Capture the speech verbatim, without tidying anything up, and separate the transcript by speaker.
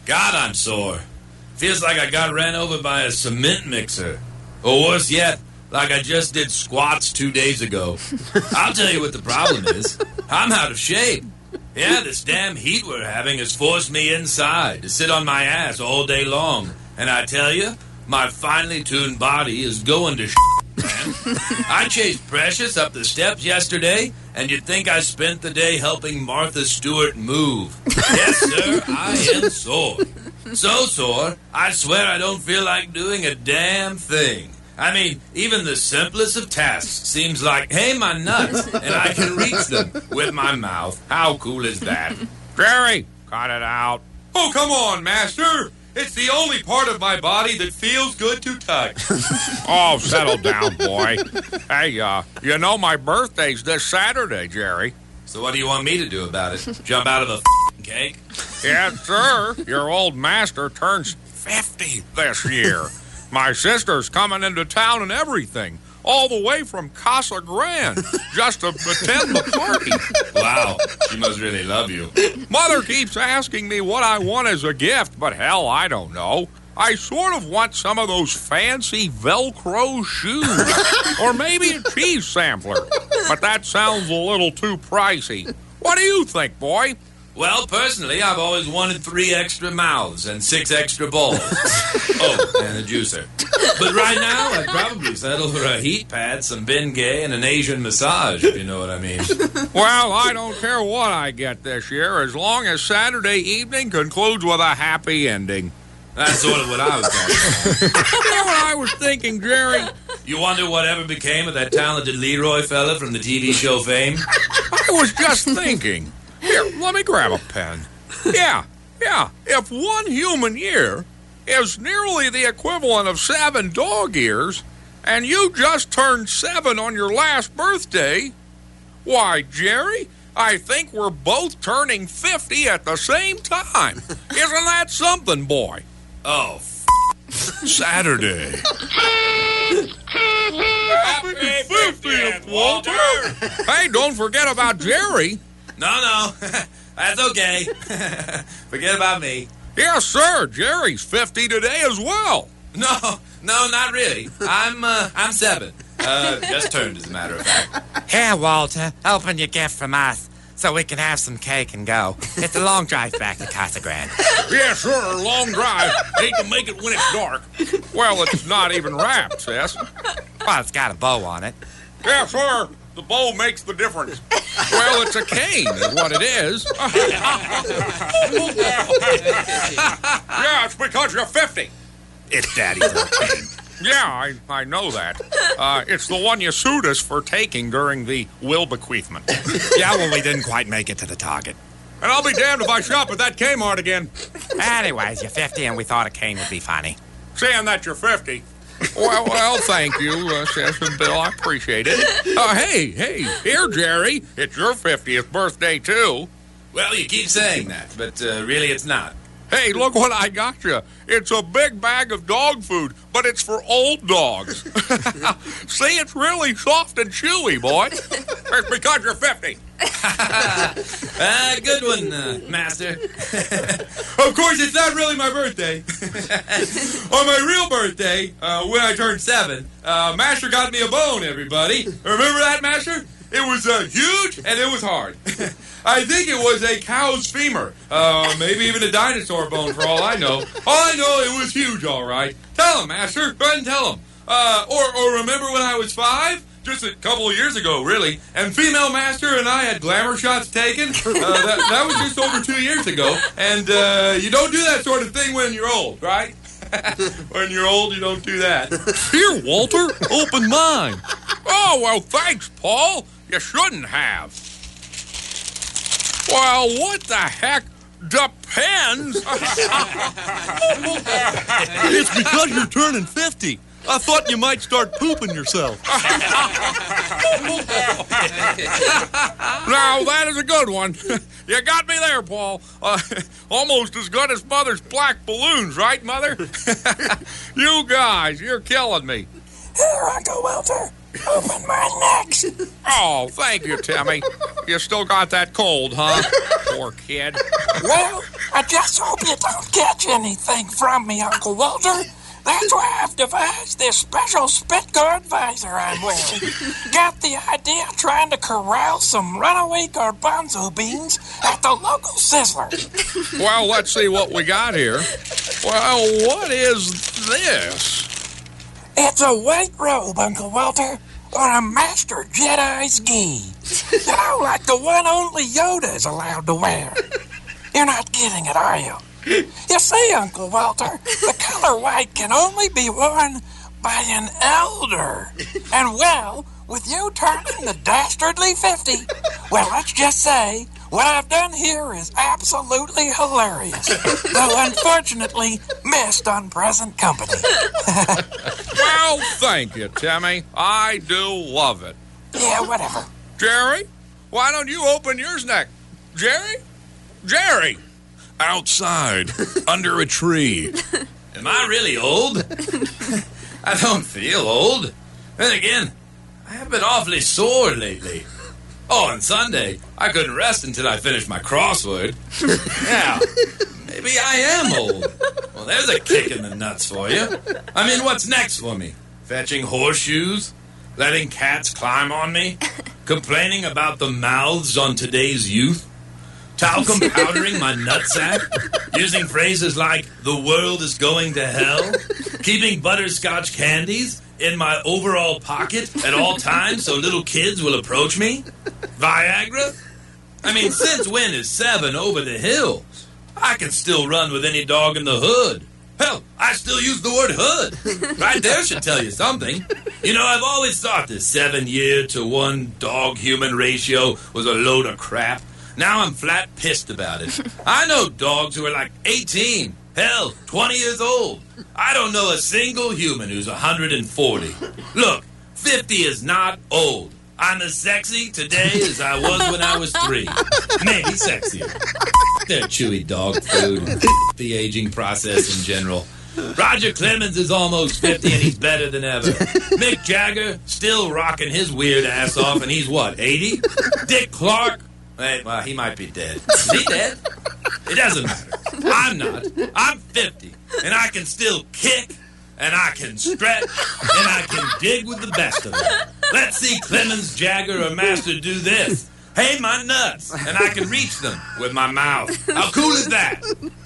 Speaker 1: God, I'm sore. Feels like I got ran over by a cement mixer. Or worse yet, like I just did squats two days ago. I'll tell you what the problem is. I'm out of shape. Yeah, this damn heat we're having has forced me inside to sit on my ass all day long. And I tell you, my finely tuned body is going to shit, man. I chased Precious up the steps yesterday, and you'd think I spent the day helping Martha Stewart move. Yes, sir, I am sore. So sore, I swear I don't feel like doing a damn thing. I mean, even the simplest of tasks seems like, hey, my nuts, and I can reach them with my mouth. How cool is that?
Speaker 2: Jerry, cut it out.
Speaker 3: Oh, come on, Master. It's the only part of my body that feels good to touch.
Speaker 2: Oh, settle down, boy. Hey, uh, you know my birthday's this Saturday, Jerry.
Speaker 1: So what do you want me to do about it? Jump out of a f***ing cake?
Speaker 2: Yes, sir. Your old master turns fifty this year. My sister's coming into town and everything, all the way from Casa Grande, just to attend the party.
Speaker 1: Wow, she must really love you.
Speaker 2: Mother keeps asking me what I want as a gift, but hell, I don't know. I sort of want some of those fancy Velcro shoes, or maybe a cheese sampler, but that sounds a little too pricey. What do you think, boy?
Speaker 1: Well, personally, I've always wanted three extra mouths and six extra balls. Oh, and a juicer. But right now, I'd probably settle for a heat pad, some Bengay, and an Asian massage, if you know what I mean.
Speaker 2: Well, I don't care what I get this year, as long as Saturday evening concludes with a happy ending.
Speaker 1: That's sort of what I was talking about.
Speaker 2: You know what I was thinking, Jerry?
Speaker 1: You wonder whatever became of that talented Leroy fella from the T V show Fame?
Speaker 2: I was just thinking. Here, let me grab a pen. Yeah, yeah. If one human year is nearly the equivalent of seven dog years, and you just turned seven on your last birthday, why, Jerry, I think we're both turning fifty at the same time. Isn't that something, boy?
Speaker 1: Oh, f***. Saturday.
Speaker 2: Happy fiftieth, Walter! Hey, don't forget about Jerry.
Speaker 1: No, no. That's okay. Forget about me.
Speaker 2: Yes, sir. Jerry's fifty today as well.
Speaker 1: No, no, not really. I'm, uh, I'm seven. Uh, just turned, as a matter of fact.
Speaker 4: Here, Walter, open your gift from us so we can have some cake and go. It's a long drive back to Casa Grande.
Speaker 2: Yes, sir. Long drive. Hate to make it when it's dark. Well, it's not even wrapped, sis.
Speaker 4: Well, it's got a bow on it.
Speaker 2: Yes, sir. The bow makes the difference. Well, it's a cane is what it is. Yeah, it's because you're fifty.
Speaker 1: It's Daddy's old cane.
Speaker 2: Yeah, I, I know that. Uh, it's the one you sued us for taking during the will bequeathment.
Speaker 4: Yeah, well, we didn't quite make it to the target.
Speaker 2: And I'll be damned if I shop at that Kmart again.
Speaker 4: Anyways, you're fifty, and we thought a cane would be funny.
Speaker 2: Saying that you're fifty. Well, well, thank you, uh, Sis and Bill. I appreciate it. Uh, hey, hey, here, Jerry. It's your fiftieth birthday, too.
Speaker 1: Well, you keep saying that, but uh, really it's not.
Speaker 2: Hey, look what I got you. It's a big bag of dog food, but it's for old dogs. See, it's really soft and chewy, boy. It's because you're fifty.
Speaker 1: uh, good one, uh, Master.
Speaker 3: Of course, it's not really my birthday. On my real birthday, uh, when I turned seven, uh, Master got me a bone, everybody. Remember that, Master? It was uh, huge, and it was hard. I think it was a cow's femur. Uh, maybe even a dinosaur bone, for all I know. All I know, it was huge, all right. Tell him, Master. Go ahead and tell him. Uh, or, or remember when I was five? Just a couple of years ago, really. And Female Master and I had glamour shots taken. Uh, that, that was just over two years ago. And uh, you don't do that sort of thing when you're old, right? When you're old, you don't do that.
Speaker 2: Here, Walter, open mine. Oh, well, thanks, Paul. You shouldn't have. Well, what the heck? Depends.
Speaker 5: It's because you're turning fifty. I thought you might start pooping yourself.
Speaker 2: Now, that is a good one. You got me there, Paul. Uh, almost as good as Mother's black balloons, right, Mother? You guys, you're killing me.
Speaker 4: Here, Uncle Walter.
Speaker 6: open my next.
Speaker 2: Oh, thank you, Timmy. You still got that cold, huh? Poor kid.
Speaker 6: Well, I just hope you don't catch anything from me, Uncle Walter. That's why I've devised this special spit guard visor I'm wearing. Got the idea of trying to corral some runaway garbanzo beans at the local Sizzler.
Speaker 2: Well, let's see what we got here. Well, what is this?
Speaker 6: It's a white robe, Uncle Walter, or a Master Jedi's gi. You know, like the one only Yoda is allowed to wear. You're not getting it, are you? You see, Uncle Walter, the color white can only be worn by an elder. And, well, with you turning the dastardly fifty, well, let's just say what I've done here is absolutely hilarious, though unfortunately missed on present company.
Speaker 2: Well, thank you, Timmy. I do love it.
Speaker 6: Yeah, whatever.
Speaker 2: Jerry, why don't you open yours next? Jerry? Jerry!
Speaker 1: Outside, under a tree. Am I really old? I don't feel old. Then again, I have been awfully sore lately. Oh, on Sunday, I couldn't rest until I finished my crossword. Yeah, maybe I am old. Well, there's a kick in the nuts for you. I mean, what's next for me? Fetching horseshoes? Letting cats climb on me? Complaining about the mouths on today's youth? Talcum powdering my nutsack? Using phrases like, the world is going to hell? Keeping butterscotch candies in my overall pocket at all times so little kids will approach me? Viagra? I mean, since when is seven over the hill? I can still run with any dog in the hood. Hell, I still use the word hood. Right there should tell you something. You know, I've always thought this seven-year to one dog-human ratio was a load of crap. Now I'm flat pissed about it. I know dogs who are like eighteen, hell, twenty years old. I don't know a single human who's one hundred forty. Look, fifty is not old. I'm as sexy today as I was when I was three. Maybe sexier. They're chewy dog food, the aging process in general. Roger Clemens is almost fifty and he's better than ever. Mick Jagger, still rocking his weird ass off and he's what, eighty? Dick Clark? Hey, well, he might be dead. Is he dead? It doesn't matter. I'm not. I'm fifty, and I can still kick, and I can stretch, and I can dig with the best of them. Let's see Clemens, Jagger, or Master do this. Hey, my nuts, and I can reach them with my mouth. How cool is that?